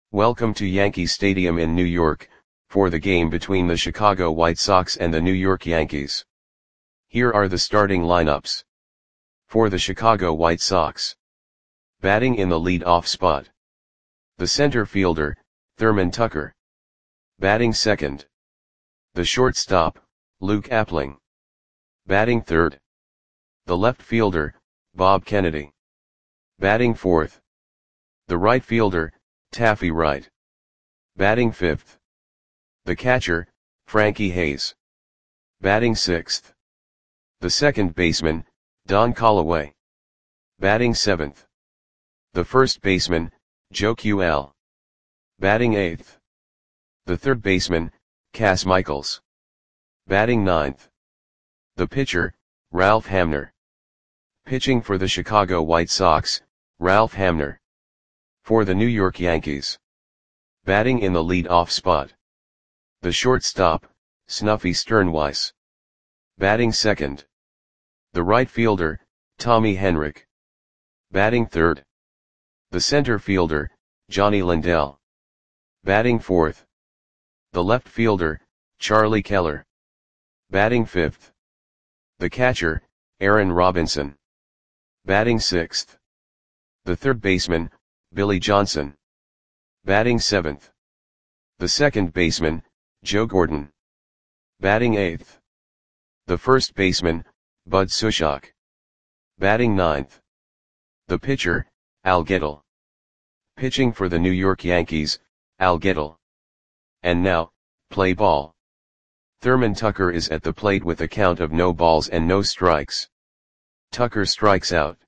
Welcome to Yankee Stadium in New York, for the game between the Chicago White Sox and the New York Yankees. Here are the starting lineups. For the Chicago White Sox. Batting in the lead-off spot. The center fielder, Thurman Tucker. Batting second. The shortstop, Luke Appling. Batting third. The left fielder, Bob Kennedy. Batting fourth. The right fielder, Taffy Wright. Batting fifth. The catcher, Frankie Hayes. Batting sixth. The second baseman, Don Callaway. Batting seventh. The first baseman, Joe QL. Batting eighth. The third baseman, Cas Michaels. Batting ninth. The pitcher, Ralph Hamner. Pitching for the Chicago White Sox, Ralph Hamner. For the New York Yankees. Batting in the lead-off spot. The shortstop, Snuffy Sternweiss. Batting second. The right fielder, Tommy Henrich. Batting third. The center fielder, Johnny Lindell. Batting fourth. The left fielder, Charlie Keller. Batting fifth. The catcher, Aaron Robinson. Batting sixth. The third baseman, Billy Johnson. Batting seventh. The second baseman, Joe Gordon. Batting eighth. The first baseman, Bud Sushok. Batting ninth. The pitcher, Al Gettle. Pitching for the New York Yankees, Al Gettle. And now, play ball. Thurman Tucker is at the plate with a count of no balls and no strikes. Tucker strikes out.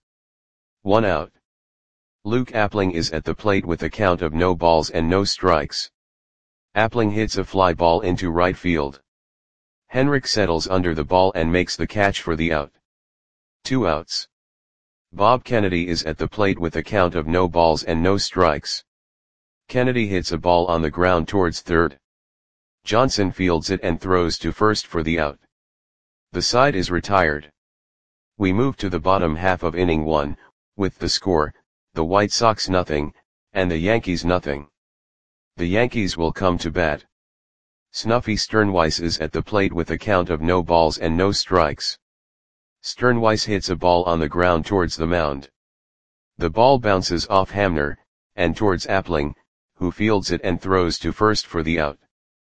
1 out. Luke Appling is at the plate with a count of no balls and no strikes. Appling hits a fly ball into right field. Henrich settles under the ball and makes the catch for the out. 2 outs. Bob Kennedy is at the plate with a count of no balls and no strikes. Kennedy hits a ball on the ground towards third. Johnson fields it and throws to first for the out. The side is retired. We move to the bottom half of inning 1, with the score, the White Sox nothing, and the Yankees nothing. The Yankees will come to bat. Snuffy Sternweiss is at the plate with a count of no balls and no strikes. Sternweiss hits a ball on the ground towards the mound. The ball bounces off Hamner, and towards Appling, who fields it and throws to first for the out.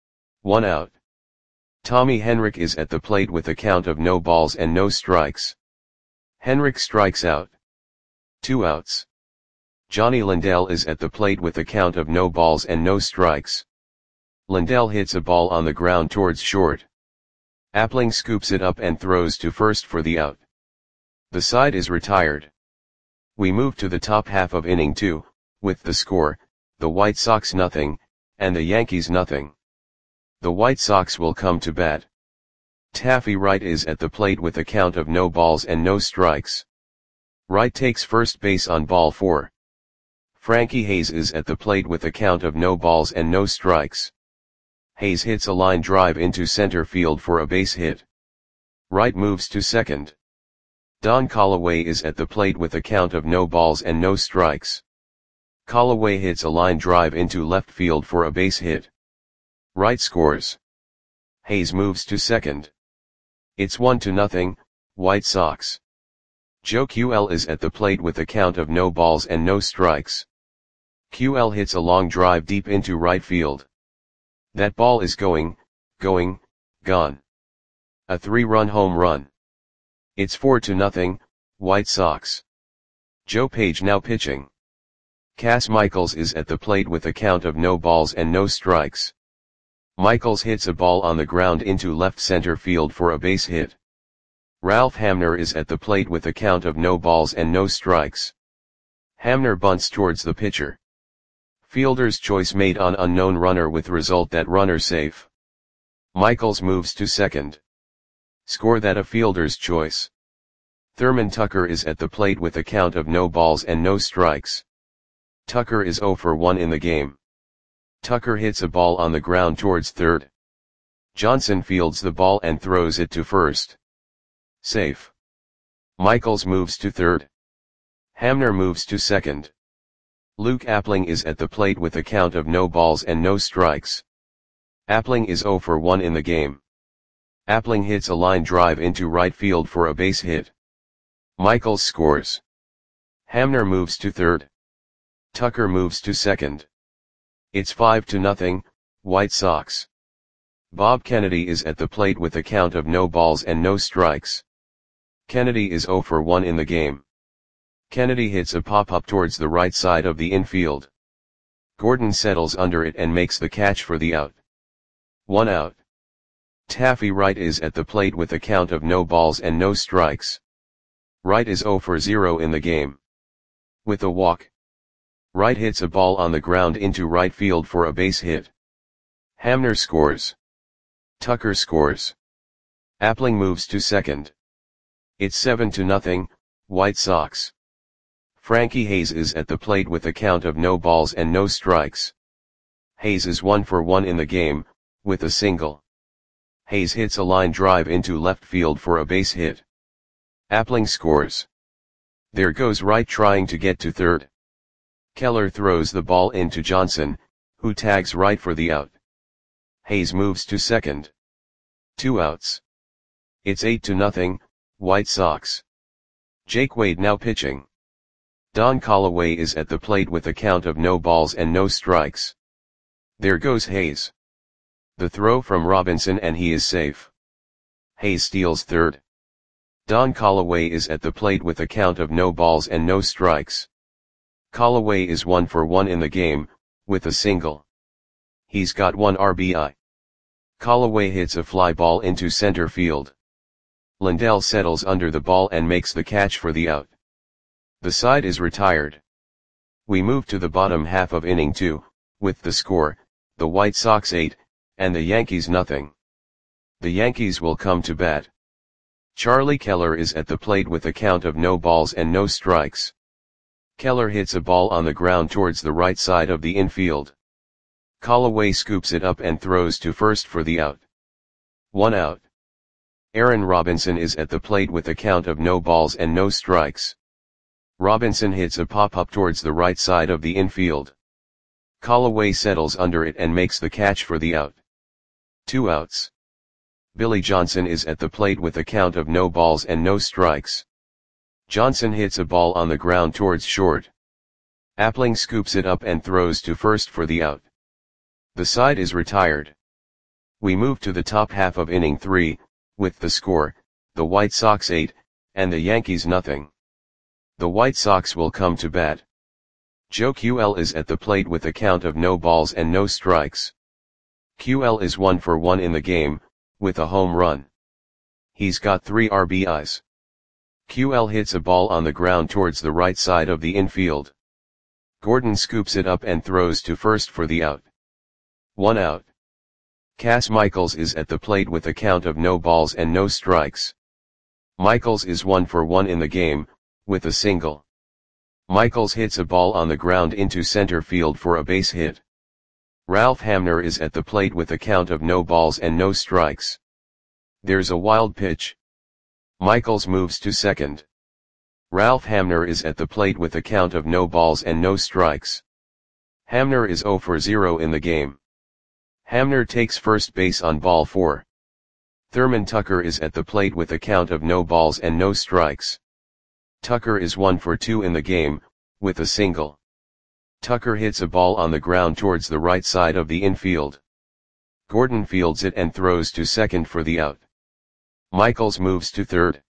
1 out. Tommy Henrich is at the plate with a count of no balls and no strikes. Henrich strikes out. 2 outs. Johnny Lindell is at the plate with a count of no balls and no strikes. Lindell hits a ball on the ground towards short. Appling scoops it up and throws to first for the out. The side is retired. We move to the top half of inning 2, with the score, the White Sox nothing, and the Yankees nothing. The White Sox will come to bat. Taffy Wright is at the plate with a count of no balls and no strikes. Wright takes first base on ball 4. Frankie Hayes is at the plate with a count of no balls and no strikes. Hayes hits a line drive into center field for a base hit. Wright moves to second. Don Callaway is at the plate with a count of no balls and no strikes. Callaway hits a line drive into left field for a base hit. Wright scores. Hayes moves to second. It's 1-0, White Sox. Joe QL is at the plate with a count of no balls and no strikes. QL hits a long drive deep into right field. That ball is gone. A 3-run home run. It's 4-0, White Sox. Joe Page now pitching. Cas Michaels is at the plate with a count of no balls and no strikes. Michaels hits a ball on the ground into left center field for a base hit. Ralph Hamner is at the plate with a count of no balls and no strikes. Hamner bunts towards the pitcher. Fielder's choice made on unknown runner with result that runner safe. Michaels moves to second. Score that a fielder's choice. Thurman Tucker is at the plate with a count of no balls and no strikes. Tucker is 0 for 1 in the game. Tucker hits a ball on the ground towards third. Johnson fields the ball and throws it to first. Safe. Michaels moves to third. Hamner moves to second. Luke Appling is at the plate with a count of no balls and no strikes. Appling is 0 for 1 in the game. Appling hits a line drive into right field for a base hit. Michaels scores. Hamner moves to third. Tucker moves to second. It's 5-0, White Sox. Bob Kennedy is at the plate with a count of no balls and no strikes. Kennedy is 0 for 1 in the game. Kennedy hits a pop-up towards the right side of the infield. Gordon settles under it and makes the catch for the out. 1 out. Taffy Wright is at the plate with a count of no balls and no strikes. Wright is 0 for 0 in the game. With a walk, Wright hits a ball on the ground into right field for a base hit. Hamner scores. Tucker scores. Appling moves to second. It's 7-0, White Sox. Frankie Hayes is at the plate with a count of no balls and no strikes. Hayes is 1 for 1 in the game, with a single. Hayes hits a line drive into left field for a base hit. Appling scores. There goes Wright trying to get to third. Keller throws the ball into Johnson, who tags Wright for the out. Hayes moves to second. 2 outs. It's 8-0, White Sox. Jake Wade now pitching. Don Callaway is at the plate with a count of no balls and no strikes. There goes Hayes. The throw from Robinson and he is safe. Hayes steals third. Don Callaway is at the plate with a count of no balls and no strikes. Callaway is 1 for 1 in the game, with a single. He's got 1 RBI. Callaway hits a fly ball into center field. Lindell settles under the ball and makes the catch for the out. The side is retired. We move to the bottom half of inning 2, with the score, the White Sox 8, and the Yankees nothing. The Yankees will come to bat. Charlie Keller is at the plate with a count of no balls and no strikes. Keller hits a ball on the ground towards the right side of the infield. Callaway scoops it up and throws to first for the out. 1 out. Aaron Robinson is at the plate with a count of no balls and no strikes. Robinson hits a pop-up towards the right side of the infield. Callaway settles under it and makes the catch for the out. 2 outs. Billy Johnson is at the plate with a count of no balls and no strikes. Johnson hits a ball on the ground towards short. Appling scoops it up and throws to first for the out. The side is retired. We move to the top half of inning 3, with the score, the White Sox 8, and the Yankees nothing. The White Sox will come to bat. Joe QL is at the plate with a count of no balls and no strikes. QL is 1 for 1 in the game, with a home run. He's got 3 RBIs. QL hits a ball on the ground towards the right side of the infield. Gordon scoops it up and throws to first for the out. 1 out. Cass Michaels is at the plate with a count of no balls and no strikes. Michaels is 1 for 1 in the game, with a single. Michaels hits a ball on the ground into center field for a base hit. Ralph Hamner is at the plate with a count of no balls and no strikes. There's a wild pitch. Michaels moves to second. Ralph Hamner is at the plate with a count of no balls and no strikes. Hamner is 0 for 0 in the game. Hamner takes first base on ball 4. Thurman Tucker is at the plate with a count of no balls and no strikes. Tucker is 1 for 2 in the game, with a single. Tucker hits a ball on the ground towards the right side of the infield. Gordon fields it and throws to second for the out. Michaels moves to third.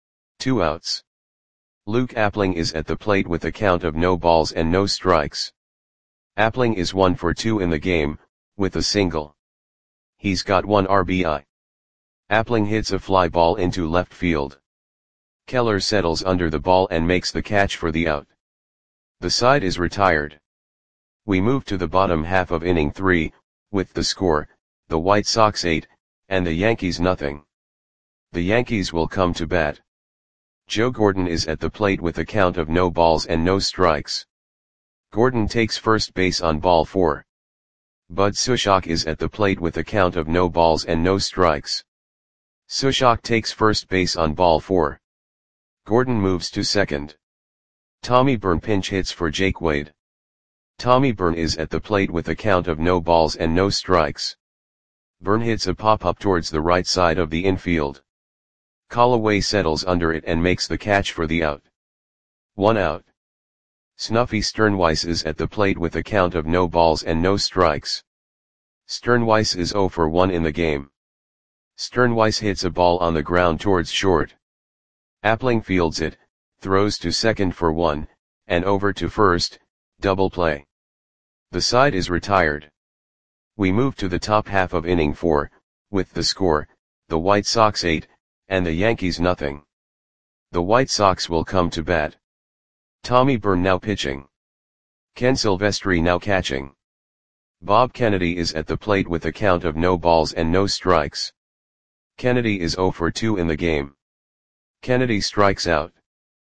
2 outs. Luke Appling is at the plate with a count of no balls and no strikes. Appling is 1 for 2 in the game, with a single. He's got 1 RBI. Appling hits a fly ball into left field. Keller settles under the ball and makes the catch for the out. The side is retired. We move to the bottom half of inning 3, with the score, the White Sox 8, and the Yankees nothing. The Yankees will come to bat. Joe Gordon is at the plate with a count of no balls and no strikes. Gordon takes first base on ball 4. Bud Sushok is at the plate with a count of no balls and no strikes. Sushok takes first base on ball 4. Gordon moves to second. Tommy Byrne pinch hits for Jake Wade. Tommy Byrne is at the plate with a count of no balls and no strikes. Byrne hits a pop-up towards the right side of the infield. Callaway settles under it and makes the catch for the out. 1 out. Snuffy Sternweiss is at the plate with a count of no balls and no strikes. Sternweiss is 0 for 1 in the game. Sternweiss hits a ball on the ground towards short. Appling fields it, throws to second for 1, and over to first, double play. The side is retired. We move to the top half of inning 4, with the score, the White Sox 8, and the Yankees nothing. The White Sox will come to bat. Tommy Byrne now pitching. Ken Silvestri now catching. Bob Kennedy is at the plate with a count of no balls and no strikes. Kennedy is 0 for 2 in the game. Kennedy strikes out.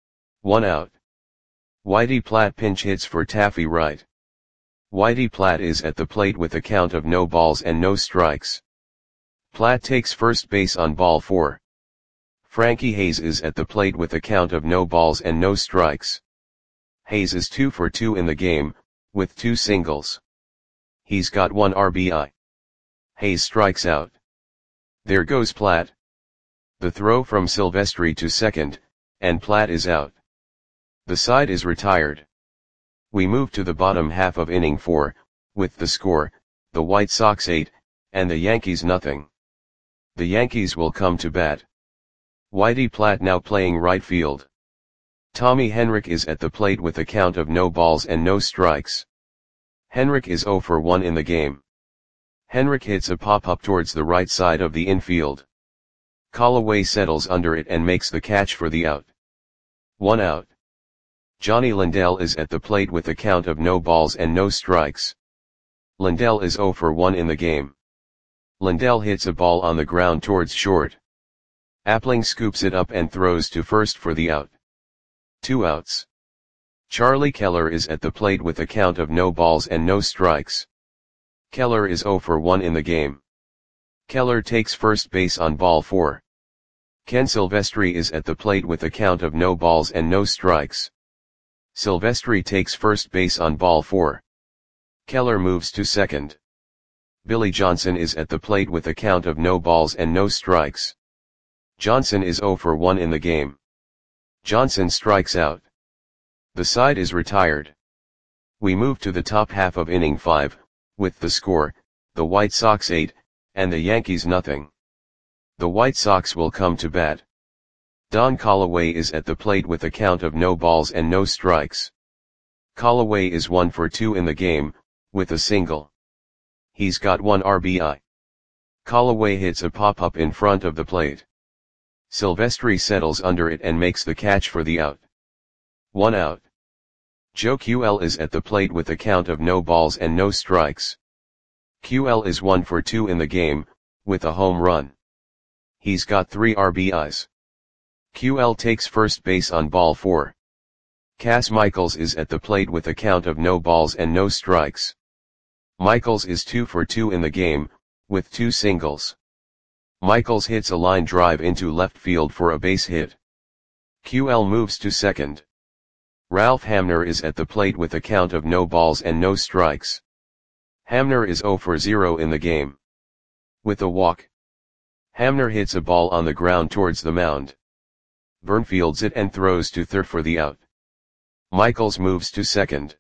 1 out. Whitey Platt pinch hits for Taffy Wright. Whitey Platt is at the plate with a count of no balls and no strikes. Platt takes first base on ball 4. Frankie Hayes is at the plate with a count of no balls and no strikes. Hayes is 2 for 2 in the game, with 2 singles. He's got 1 RBI. Hayes strikes out. There goes Platt. The throw from Silvestri to second, and Platt is out. The side is retired. We move to the bottom half of inning 4, with the score, the White Sox 8, and the Yankees nothing. The Yankees will come to bat. Whitey Platt now playing right field. Tommy Henrich is at the plate with a count of no balls and no strikes. Henrich is 0 for 1 in the game. Henrich hits a pop-up towards the right side of the infield. Callaway settles under it and makes the catch for the out. 1 out. Johnny Lindell is at the plate with a count of no balls and no strikes. Lindell is 0 for 1 in the game. Lindell hits a ball on the ground towards short. Appling scoops it up and throws to first for the out. 2 outs. Charlie Keller is at the plate with a count of no balls and no strikes. Keller is 0 for 1 in the game. Keller takes first base on ball 4. Ken Silvestri is at the plate with a count of no balls and no strikes. Silvestri takes first base on ball 4. Keller moves to second. Billy Johnson is at the plate with a count of no balls and no strikes. Johnson is 0 for 1 in the game. Johnson strikes out. The side is retired. We move to the top half of inning 5, with the score, the White Sox 8, and the Yankees nothing. The White Sox will come to bat. Don Callaway is at the plate with a count of no balls and no strikes. Callaway is 1 for 2 in the game, with a single. He's got 1 RBI. Callaway hits a pop-up in front of the plate. Silvestri settles under it and makes the catch for the out. 1 out. Joe QL is at the plate with a count of no balls and no strikes. QL is 1 for 2 in the game, with a home run. He's got 3 RBIs. QL takes first base on ball 4. Cass Michaels is at the plate with a count of no balls and no strikes. Michaels is 2 for 2 in the game, with 2 singles. Michaels hits a line drive into left field for a base hit. QL moves to second. Ralph Hamner is at the plate with a count of no balls and no strikes. Hamner is 0 for 0 in the game. With a walk. Hamner hits a ball on the ground towards the mound. Byrne fields it and throws to third for the out. Michaels moves to second.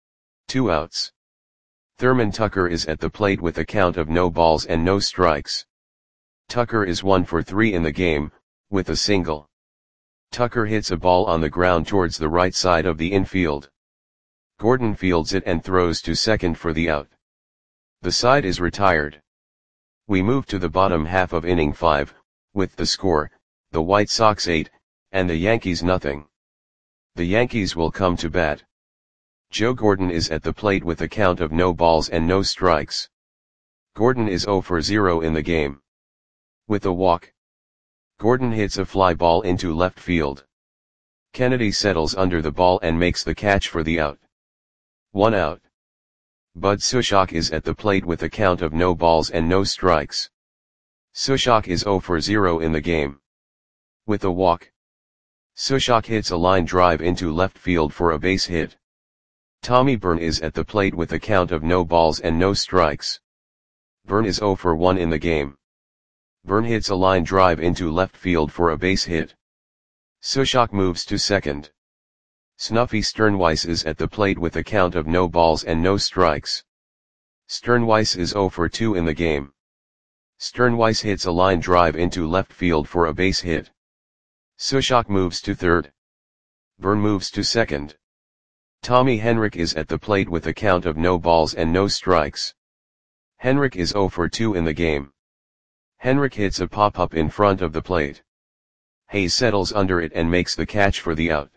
2 outs. Thurman Tucker is at the plate with a count of no balls and no strikes. Tucker is 1 for 3 in the game, with a single. Tucker hits a ball on the ground towards the right side of the infield. Gordon fields it and throws to second for the out. The side is retired. We move to the bottom half of inning 5, with the score, the White Sox 8, and the Yankees nothing. The Yankees will come to bat. Joe Gordon is at the plate with a count of no balls and no strikes. Gordon is 0 for 0 in the game. With a walk. Gordon hits a fly ball into left field. Kennedy settles under the ball and makes the catch for the out. 1 out. Bud Sushok is at the plate with a count of no balls and no strikes. Sushok is 0 for 0 in the game. With a walk. Sushok hits a line drive into left field for a base hit. Tommy Byrne is at the plate with a count of no balls and no strikes. Byrne is 0 for 1 in the game. Byrne hits a line drive into left field for a base hit. Sushok moves to second. Snuffy Sternweiss is at the plate with a count of no balls and no strikes. Sternweiss is 0 for 2 in the game. Sternweiss hits a line drive into left field for a base hit. Sushok moves to third. Byrne moves to second. Tommy Henrich is at the plate with a count of no balls and no strikes. Henrich is 0 for 2 in the game. Henrich hits a pop-up in front of the plate. Hayes settles under it and makes the catch for the out.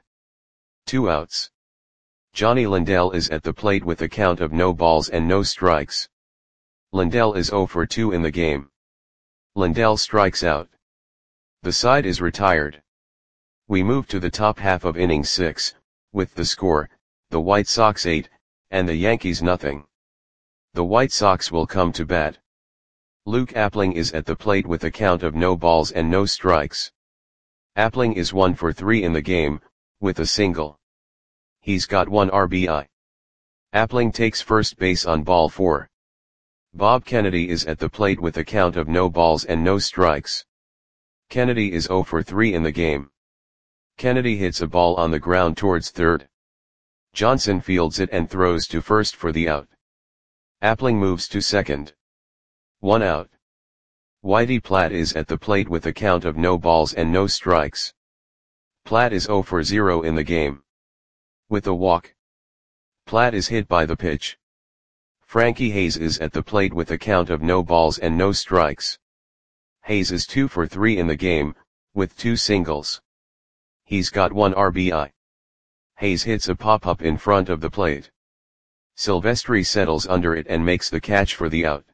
2 outs. Johnny Lindell is at the plate with a count of no balls and no strikes. Lindell is 0 for 2 in the game. Lindell strikes out. The side is retired. We move to the top half of inning 6, with the score, the White Sox 8, and the Yankees nothing. The White Sox will come to bat. Luke Appling is at the plate with a count of no balls and no strikes. Appling is 1 for 3 in the game, with a single. He's got 1 RBI. Appling takes first base on ball 4. Bob Kennedy is at the plate with a count of no balls and no strikes. Kennedy is 0 for 3 in the game. Kennedy hits a ball on the ground towards third. Johnson fields it and throws to first for the out. Appling moves to second. 1 out. Whitey Platt is at the plate with a count of no balls and no strikes. Platt is 0 for 0 in the game. With a walk. Platt is hit by the pitch. Frankie Hayes is at the plate with a count of no balls and no strikes. Hayes is 2 for 3 in the game, with 2 singles. He's got 1 RBI. Hayes hits a pop-up in front of the plate. Silvestri settles under it and makes the catch for the out.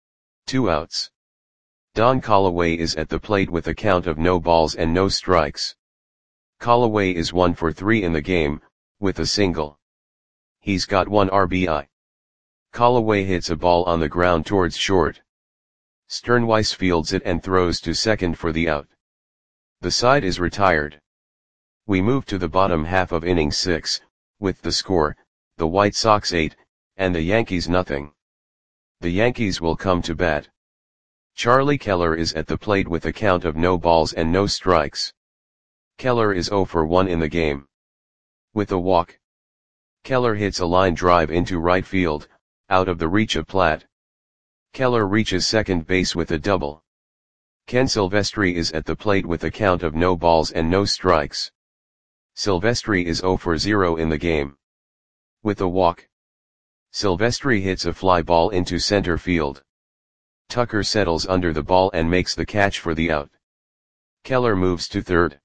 2 outs. Don Callaway is at the plate with a count of no balls and no strikes. Callaway is 1 for 3 in the game, with a single. He's got 1 RBI. Callaway hits a ball on the ground towards short. Sternweiss fields it and throws to second for the out. The side is retired. We move to the bottom half of inning 6, with the score, the White Sox 8, and the Yankees nothing. The Yankees will come to bat. Charlie Keller is at the plate with a count of no balls and no strikes. Keller is 0 for 1 in the game. With a walk. Keller hits a line drive into right field, out of the reach of Platt. Keller reaches second base with a double. Ken Silvestri is at the plate with a count of no balls and no strikes. Silvestri is 0 for 0 in the game. With a walk. Silvestri hits a fly ball into center field. Tucker settles under the ball and makes the catch for the out. Keller moves to third.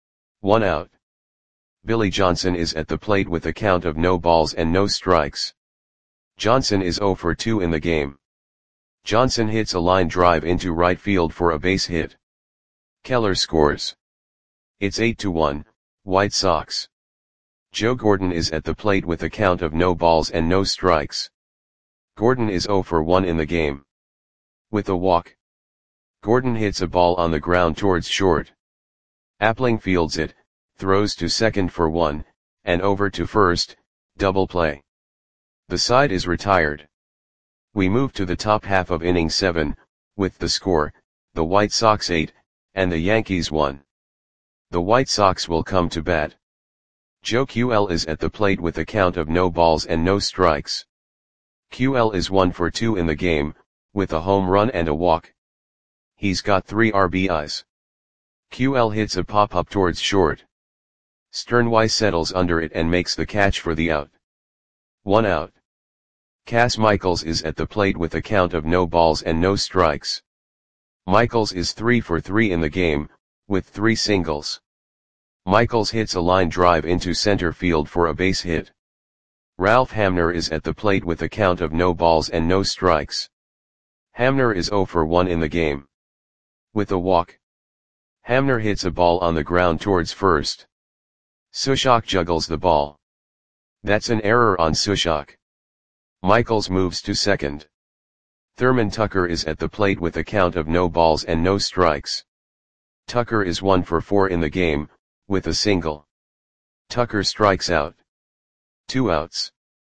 1 out. Billy Johnson is at the plate with a count of no balls and no strikes. Johnson is 0 for 2 in the game. Johnson hits a line drive into right field for a base hit. Keller scores. It's 8-1, White Sox. Joe Gordon is at the plate with a count of no balls and no strikes. Gordon is 0 for 1 in the game. With a walk. Gordon hits a ball on the ground towards short. Appling fields it, throws to second for 1, and over to first, double play. The side is retired. We move to the top half of inning 7, with the score, the White Sox 8, and the Yankees 1. The White Sox will come to bat. Joe QL is at the plate with a count of no balls and no strikes. QL is 1 for 2 in the game, with a home run and a walk. He's got 3 RBIs. QL hits a pop-up towards short. Sternweiss settles under it and makes the catch for the out. 1 out. Cass Michaels is at the plate with a count of no balls and no strikes. Michaels is 3 for 3 in the game, with 3 singles. Michaels hits a line drive into center field for a base hit. Ralph Hamner is at the plate with a count of no balls and no strikes. Hamner is 0 for 1 in the game. With a walk. Hamner hits a ball on the ground towards first. Sushok juggles the ball. That's an error on Sushok. Michaels moves to second. Thurman Tucker is at the plate with a count of no balls and no strikes. Tucker is 1 for 4 in the game, with a single. Tucker strikes out. 2 outs.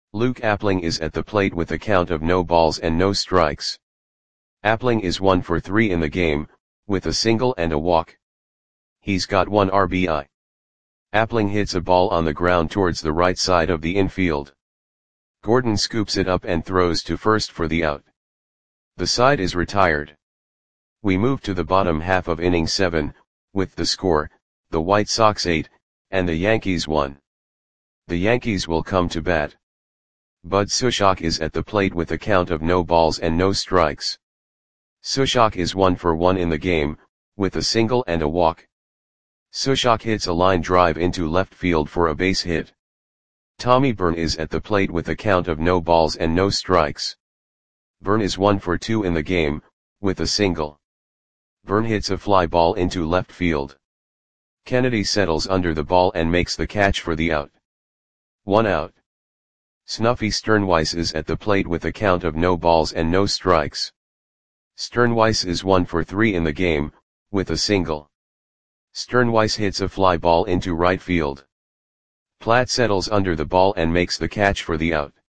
Luke Appling is at the plate with a count of no balls and no strikes. Appling is 1 for 3 in the game, with a single and a walk. He's got 1 RBI. Appling hits a ball on the ground towards the right side of the infield. Gordon scoops it up and throws to first for the out. The side is retired. We move to the bottom half of inning 7, with the score, the White Sox 8, and the Yankees 1. The Yankees will come to bat. Bud Sushok is at the plate with a count of no balls and no strikes. Sushok is 1 for 1 in the game, with a single and a walk. Sushok hits a line drive into left field for a base hit. Tommy Byrne is at the plate with a count of no balls and no strikes. Byrne is 1 for 2 in the game, with a single. Byrne hits a fly ball into left field. Kennedy settles under the ball and makes the catch for the out. 1 out. Snuffy Sternweiss is at the plate with a count of no balls and no strikes. Sternweiss is 1 for 3 in the game, with a single. Sternweiss hits a fly ball into right field. Platt settles under the ball and makes the catch for the out.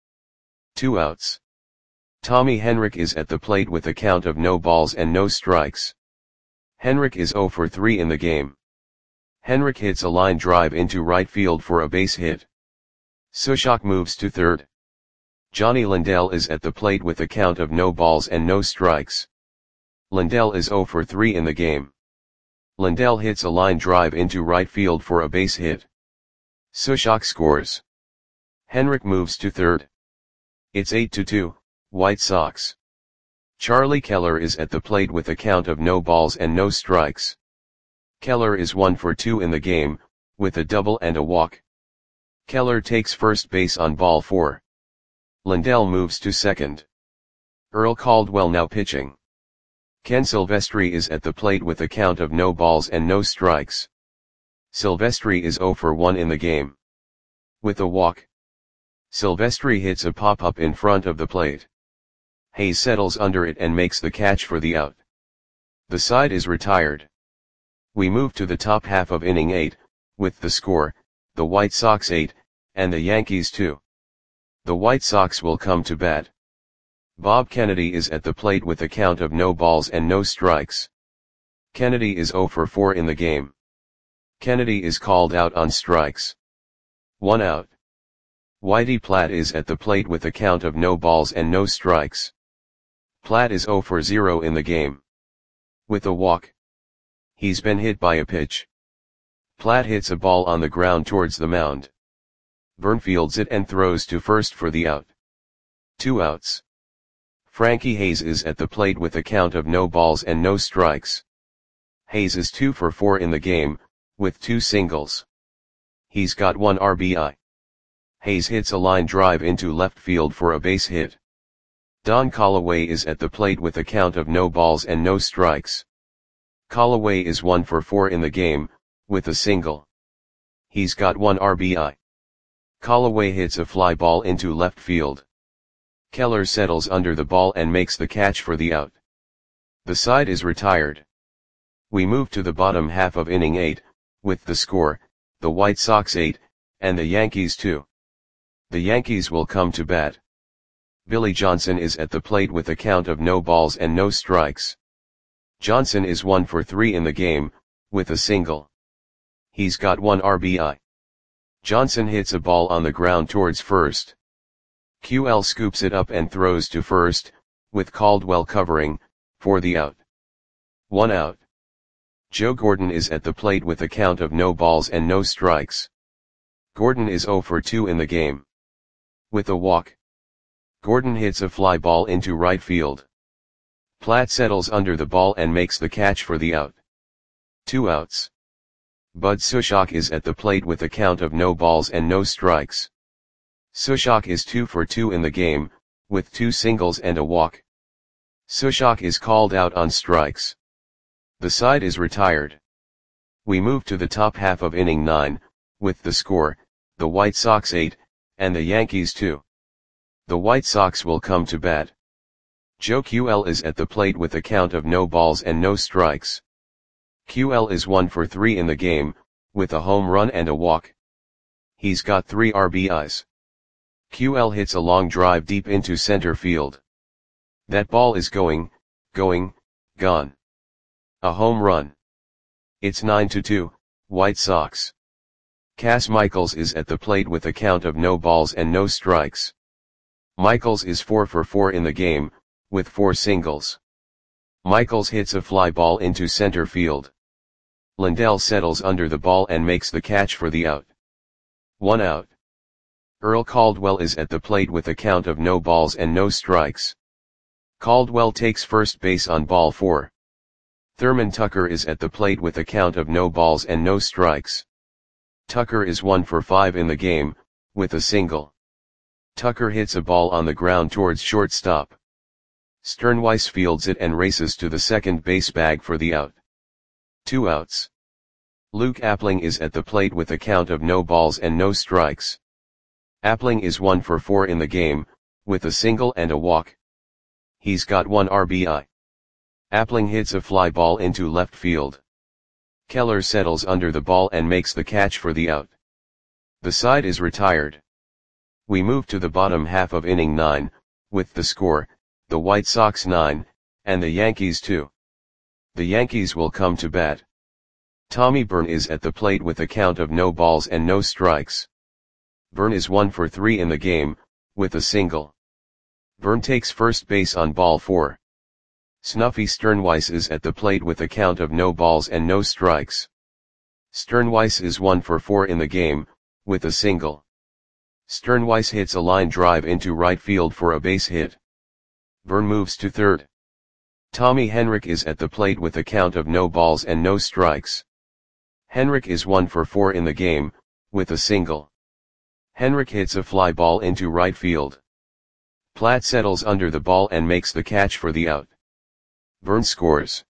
2 outs. Tommy Henrich is at the plate with a count of no balls and no strikes. Henrich is 0 for 3 in the game. Henrich hits a line drive into right field for a base hit. Sushok moves to third. Johnny Lindell is at the plate with a count of no balls and no strikes. Lindell is 0 for 3 in the game. Lindell hits a line drive into right field for a base hit. Sushok scores. Henrich moves to third. It's 8-2, White Sox. Charlie Keller is at the plate with a count of no balls and no strikes. Keller is 1 for 2 in the game, with a double and a walk. Keller takes first base on ball 4. Lindell moves to second. Earl Caldwell now pitching. Ken Silvestri is at the plate with a count of no balls and no strikes. Silvestri is 0 for 1 in the game. With a walk. Silvestri hits a pop-up in front of the plate. Hayes settles under it and makes the catch for the out. The side is retired. We move to the top half of inning 8, with the score, the White Sox 8, and the Yankees 2. The White Sox will come to bat. Bob Kennedy is at the plate with a count of no balls and no strikes. Kennedy is 0 for 4 in the game. Kennedy is called out on strikes. 1 out. Whitey Platt is at the plate with a count of no balls and no strikes. Platt is 0 for 0 in the game. With a walk. He's been hit by a pitch. Platt hits a ball on the ground towards the mound. Byrne fields it and throws to first for the out. 2 outs. Frankie Hayes is at the plate with a count of no balls and no strikes. Hayes is 2 for 4 in the game, with 2 singles. He's got 1 RBI. Hayes hits a line drive into left field for a base hit. Don Callaway is at the plate with a count of no balls and no strikes. Callaway is 1 for 4 in the game, with a single. He's got 1 RBI. Callaway hits a fly ball into left field. Keller settles under the ball and makes the catch for the out. The side is retired. We move to the bottom half of inning 8, with the score, the White Sox 8, and the Yankees 2. The Yankees will come to bat. Billy Johnson is at the plate with a count of no balls and no strikes. Johnson is 1 for 3 in the game, with a single. He's got 1 RBI. Johnson hits a ball on the ground towards first. QL scoops it up and throws to first, with Caldwell covering, for the out. 1 out. Joe Gordon is at the plate with a count of no balls and no strikes. Gordon is 0 for 2 in the game. With a walk. Gordon hits a fly ball into right field. Platt settles under the ball and makes the catch for the out. 2 outs. Bud Sushok is at the plate with a count of no balls and no strikes. Sushok is 2 for 2 in the game, with 2 singles and a walk. Sushok is called out on strikes. The side is retired. We move to the top half of inning 9, with the score, the White Sox 8, and the Yankees 2. The White Sox will come to bat. Joe QL is at the plate with a count of no balls and no strikes. QL is 1 for 3 in the game, with a home run and a walk. He's got 3 RBIs. QL hits a long drive deep into center field. That ball is going, gone. A home run. It's 9-2, White Sox. Cas Michaels is at the plate with a count of no balls and no strikes. Michaels is 4 for 4 in the game, with 4 singles. Michaels hits a fly ball into center field. Lindell settles under the ball and makes the catch for the out. 1 out. Earl Caldwell is at the plate with a count of no balls and no strikes. Caldwell takes first base on ball 4. Thurman Tucker is at the plate with a count of no balls and no strikes. Tucker is 1 for 5 in the game, with a single. Tucker hits a ball on the ground towards shortstop. Sternweiss fields it and races to the second base bag for the out. 2 outs. Luke Appling is at the plate with a count of no balls and no strikes. Appling is 1 for 4 in the game, with a single and a walk. He's got 1 RBI. Appling hits a fly ball into left field. Keller settles under the ball and makes the catch for the out. The side is retired. We move to the bottom half of inning 9, with the score, the White Sox 9, and the Yankees 2. The Yankees will come to bat. Tommy Byrne is at the plate with a count of no balls and no strikes. Byrne is 1 for 3 in the game, with a single. Byrne takes first base on ball 4. Snuffy Sternweiss is at the plate with a count of no balls and no strikes. Sternweiss is 1 for 4 in the game, with a single. Sternweiss hits a line drive into right field for a base hit. Byrne moves to third. Tommy Henrich is at the plate with a count of no balls and no strikes. Henrich is 1 for 4 in the game, with a single. Henrich hits a fly ball into right field. Platt settles under the ball and makes the catch for the out. Byrne scores.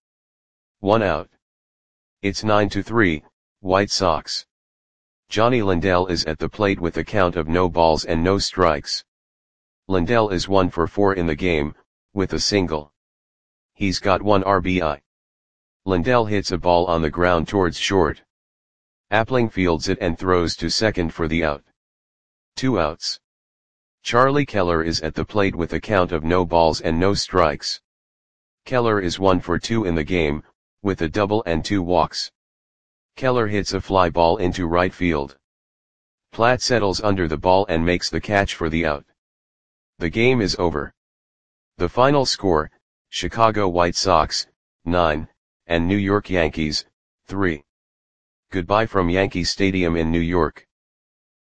1 out. It's 9-3, White Sox. Johnny Lindell is at the plate with a count of no balls and no strikes. Lindell is 1 for 4 in the game, with a single. He's got 1 RBI. Lindell hits a ball on the ground towards short. Appling fields it and throws to second for the out. 2 outs. Charlie Keller is at the plate with a count of no balls and no strikes. Keller is 1 for 2 in the game, with a double and 2 walks. Keller hits a fly ball into right field. Platt settles under the ball and makes the catch for the out. The game is over. The final score, Chicago White Sox, 9, and New York Yankees, 3. Goodbye from Yankee Stadium in New York.